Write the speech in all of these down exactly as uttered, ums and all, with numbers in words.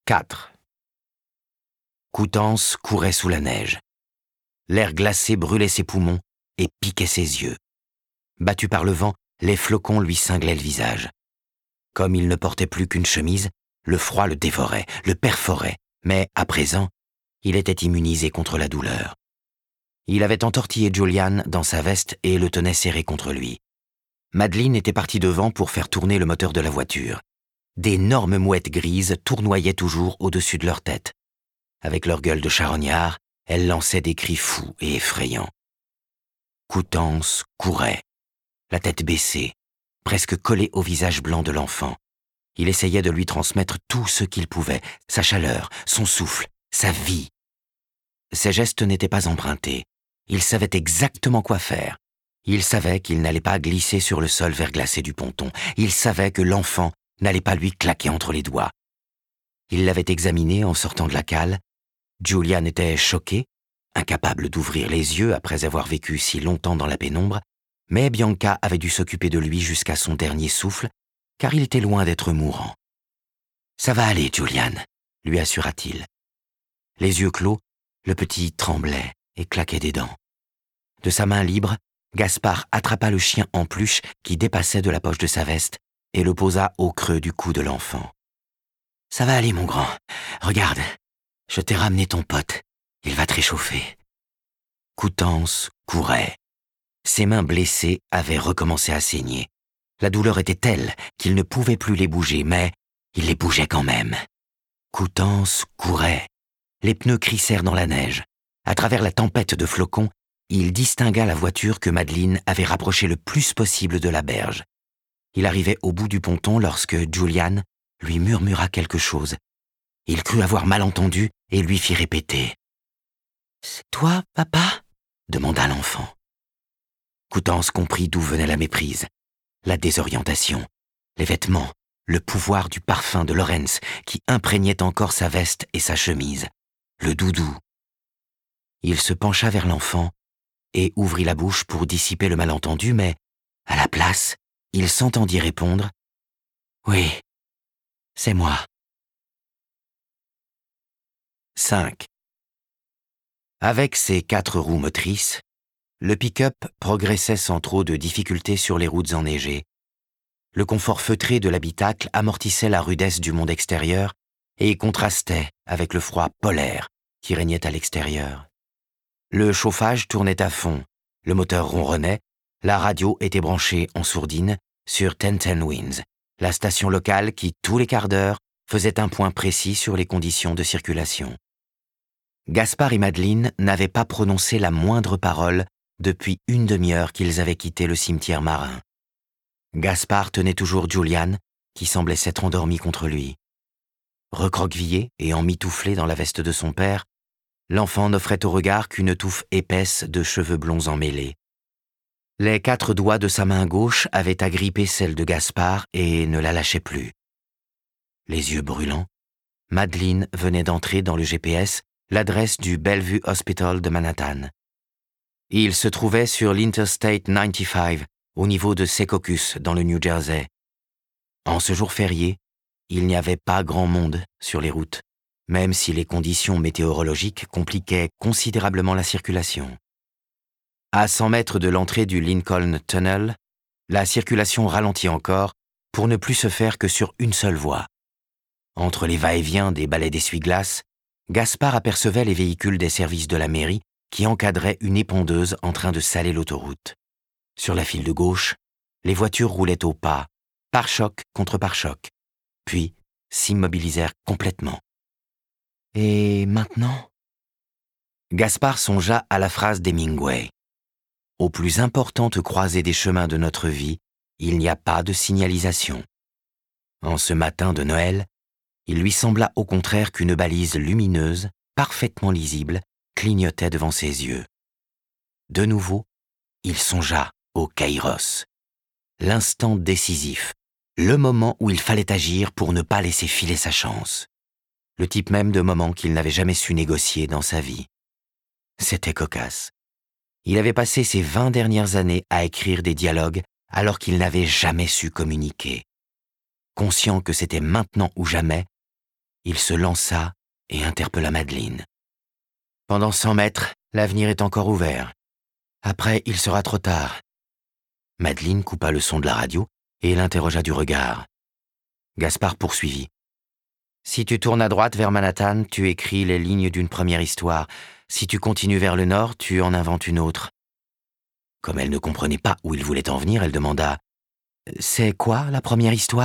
quatre. Coutances courait sous la neige. L'air glacé brûlait ses poumons et piquait ses yeux. Battu par le vent, les flocons lui cinglaient le visage. Comme il ne portait plus qu'une chemise, le froid le dévorait, le perforait, mais à présent, il était immunisé contre la douleur. Il avait entortillé Julian dans sa veste et le tenait serré contre lui. Madeleine était partie devant pour faire tourner le moteur de la voiture. D'énormes mouettes grises tournoyaient toujours au-dessus de leur tête. Avec leur gueule de charognard, elles lançaient des cris fous et effrayants. Coutances courait, la tête baissée, presque collée au visage blanc de l'enfant. Il essayait de lui transmettre tout ce qu'il pouvait, sa chaleur, son souffle, sa vie. Ses gestes n'étaient pas empruntés. Il savait exactement quoi faire. Il savait qu'il n'allait pas glisser sur le sol verglacé du ponton. Il savait que l'enfant n'allait pas lui claquer entre les doigts. Il l'avait examiné en sortant de la cale. Julian était choqué, incapable d'ouvrir les yeux après avoir vécu si longtemps dans la pénombre, mais Bianca avait dû s'occuper de lui jusqu'à son dernier souffle, car il était loin d'être mourant. « Ça va aller, Julian », lui assura-t-il. Les yeux clos, le petit tremblait et claquait des dents. De sa main libre, Gaspard attrapa le chien en peluche qui dépassait de la poche de sa veste et le posa au creux du cou de l'enfant. « Ça va aller, mon grand. Regarde, je t'ai ramené ton pote. Il va te réchauffer. » Coutances courait. Ses mains blessées avaient recommencé à saigner. La douleur était telle qu'il ne pouvait plus les bouger, mais il les bougeait quand même. Coutances courait. Les pneus crissèrent dans la neige. À travers la tempête de flocons, il distingua la voiture que Madeleine avait rapprochée le plus possible de la berge. Il arrivait au bout du ponton lorsque Julian lui murmura quelque chose. Il crut avoir mal entendu et lui fit répéter. « C'est toi, papa ?» demanda l'enfant. Coutances comprit d'où venait la méprise, la désorientation, les vêtements, le pouvoir du parfum de Lorenz qui imprégnait encore sa veste et sa chemise, le doudou. Il se pencha vers l'enfant et ouvrit la bouche pour dissiper le malentendu, mais, à la place, il s'entendit répondre « Oui, c'est moi. » cinq. Avec ses quatre roues motrices, le pick-up progressait sans trop de difficultés sur les routes enneigées. Le confort feutré de l'habitacle amortissait la rudesse du monde extérieur et contrastait avec le froid polaire qui régnait à l'extérieur. Le chauffage tournait à fond, le moteur ronronnait, la radio était branchée en sourdine sur Ten Ten Winds, la station locale qui, tous les quarts d'heure, faisait un point précis sur les conditions de circulation. Gaspard et Madeleine n'avaient pas prononcé la moindre parole depuis une demi-heure qu'ils avaient quitté le cimetière marin. Gaspard tenait toujours Julian, qui semblait s'être endormi contre lui. Recroquevillé et emmitouflé dans la veste de son père, l'enfant n'offrait au regard qu'une touffe épaisse de cheveux blonds emmêlés. Les quatre doigts de sa main gauche avaient agrippé celle de Gaspard et ne la lâchaient plus. Les yeux brûlants, Madeleine venait d'entrer dans le G P S l'adresse du Bellevue Hospital de Manhattan. Il se trouvait sur l'Interstate quatre-vingt-quinze, au niveau de Secaucus, dans le New Jersey. En ce jour férié, il n'y avait pas grand monde sur les routes, même si les conditions météorologiques compliquaient considérablement la circulation. À cent mètres de l'entrée du Lincoln Tunnel, la circulation ralentit encore pour ne plus se faire que sur une seule voie. Entre les va-et-vient des balais d'essuie-glace, Gaspard apercevait les véhicules des services de la mairie qui encadraient une épondeuse en train de saler l'autoroute. Sur la file de gauche, les voitures roulaient au pas, pare-choc contre pare-choc, puis s'immobilisèrent complètement. « Et maintenant ?» Gaspard songea à la phrase d'Hemingway. « Aux plus importantes croisées des chemins de notre vie, il n'y a pas de signalisation. » En ce matin de Noël, il lui sembla au contraire qu'une balise lumineuse, parfaitement lisible, clignotait devant ses yeux. De nouveau, il songea au Kairos, l'instant décisif, le moment où il fallait agir pour ne pas laisser filer sa chance, le type même de moment qu'il n'avait jamais su négocier dans sa vie. C'était cocasse. Il avait passé ses vingt dernières années à écrire des dialogues alors qu'il n'avait jamais su communiquer. Conscient que c'était maintenant ou jamais, il se lança et interpella Madeleine. Pendant cent mètres, l'avenir est encore ouvert. Après, il sera trop tard. Madeleine coupa le son de la radio et l'interrogea du regard. Gaspard poursuivit. Si tu tournes à droite vers Manhattan, tu écris les lignes d'une première histoire. Si tu continues vers le nord, tu en inventes une autre. Comme elle ne comprenait pas où il voulait en venir, elle demanda « C'est quoi la première histoire ?»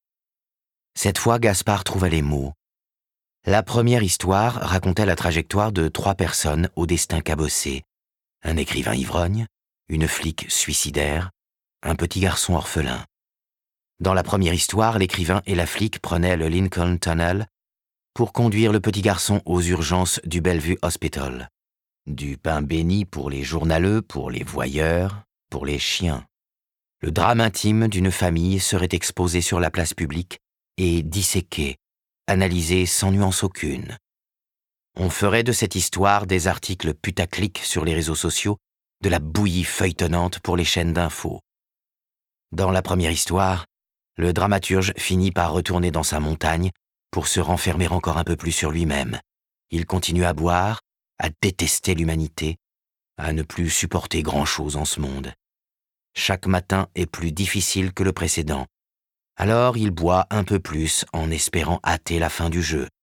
Cette fois, Gaspard trouva les mots. La première histoire racontait la trajectoire de trois personnes au destin cabossé. Un écrivain ivrogne, une flic suicidaire, un petit garçon orphelin. Dans la première histoire, l'écrivain et la flic prenaient le Lincoln Tunnel pour conduire le petit garçon aux urgences du Bellevue Hospital. Du pain béni pour les journaleux, pour les voyeurs, pour les chiens. Le drame intime d'une famille serait exposé sur la place publique et disséqué, analysé sans nuance aucune. On ferait de cette histoire des articles putaclic sur les réseaux sociaux, de la bouillie feuilletonnante pour les chaînes d'infos. Dans la première histoire, le dramaturge finit par retourner dans sa montagne pour se renfermer encore un peu plus sur lui-même. Il continue à boire, à détester l'humanité, à ne plus supporter grand-chose en ce monde. Chaque matin est plus difficile que le précédent. Alors il boit un peu plus en espérant hâter la fin du jeu.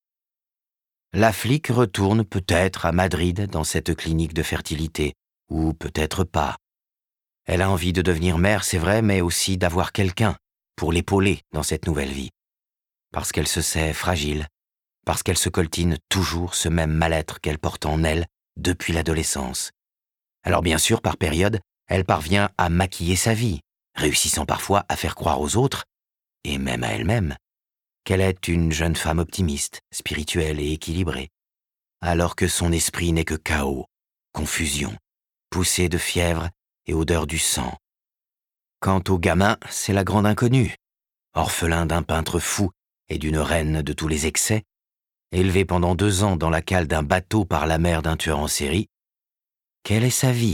La flic retourne peut-être à Madrid dans cette clinique de fertilité, ou peut-être pas. Elle a envie de devenir mère, c'est vrai, mais aussi d'avoir quelqu'un pour l'épauler dans cette nouvelle vie. Parce qu'elle se sait fragile, parce qu'elle se coltine toujours ce même mal-être qu'elle porte en elle depuis l'adolescence. Alors bien sûr, par période, elle parvient à maquiller sa vie, réussissant parfois à faire croire aux autres, et même à elle-même, qu'elle est une jeune femme optimiste, spirituelle et équilibrée, alors que son esprit n'est que chaos, confusion, poussée de fièvre et odeur du sang. Quant au gamin, c'est la grande inconnue, orphelin d'un peintre fou et d'une reine de tous les excès, élevé pendant deux ans dans la cale d'un bateau par la mère d'un tueur en série. Quelle est sa vie ?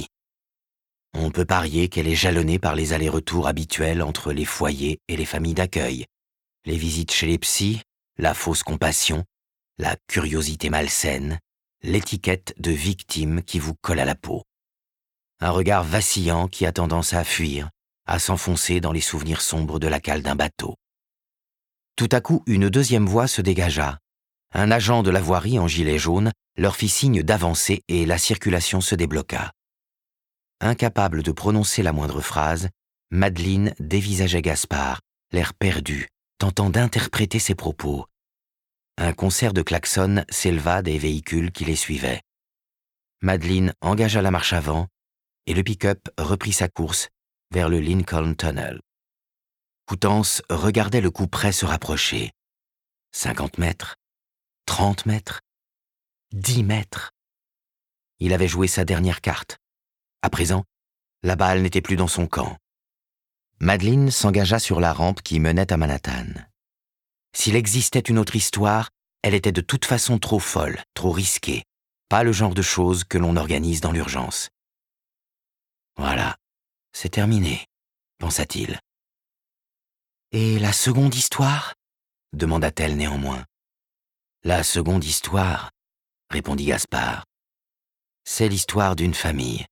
On peut parier qu'elle est jalonnée par les allers-retours habituels entre les foyers et les familles d'accueil, les visites chez les psys, la fausse compassion, la curiosité malsaine, l'étiquette de victime qui vous colle à la peau. Un regard vacillant qui a tendance à fuir, à s'enfoncer dans les souvenirs sombres de la cale d'un bateau. Tout à coup, une deuxième voix se dégagea. Un agent de la voirie en gilet jaune leur fit signe d'avancer et la circulation se débloqua. Incapable de prononcer la moindre phrase, Madeleine dévisageait Gaspard, l'air perdu, tentant d'interpréter ses propos. Un concert de klaxons s'éleva des véhicules qui les suivaient. Madeleine engagea la marche avant et le pick-up reprit sa course vers le Lincoln Tunnel. Coutances regardait le coup près se rapprocher. Cinquante mètres, trente mètres, dix mètres. Il avait joué sa dernière carte. À présent, la balle n'était plus dans son camp. Madeleine s'engagea sur la rampe qui menait à Manhattan. S'il existait une autre histoire, elle était de toute façon trop folle, trop risquée, pas le genre de choses que l'on organise dans l'urgence. Voilà, c'est terminé, pensa-t-il. Et la seconde histoire ? demanda-t-elle néanmoins. La seconde histoire, répondit Gaspard. C'est l'histoire d'une famille.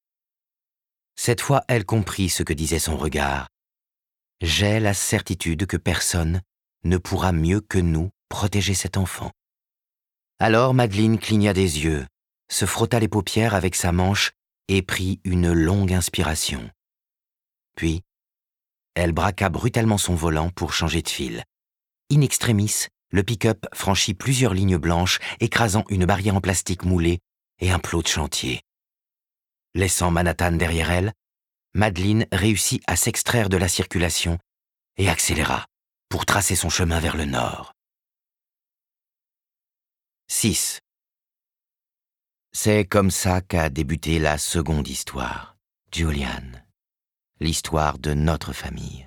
Cette fois, elle comprit ce que disait son regard. J'ai la certitude que personne ne pourra mieux que nous protéger cet enfant. Alors Madeleine cligna des yeux, se frotta les paupières avec sa manche et prit une longue inspiration. Puis, elle braqua brutalement son volant pour changer de fil. In extremis, le pick-up franchit plusieurs lignes blanches, écrasant une barrière en plastique moulée et un plot de chantier. Laissant Manhattan derrière elle, Madeleine réussit à s'extraire de la circulation et accéléra pour tracer son chemin vers le nord. six. C'est comme ça qu'a débuté la seconde histoire, Julian, l'histoire de notre famille.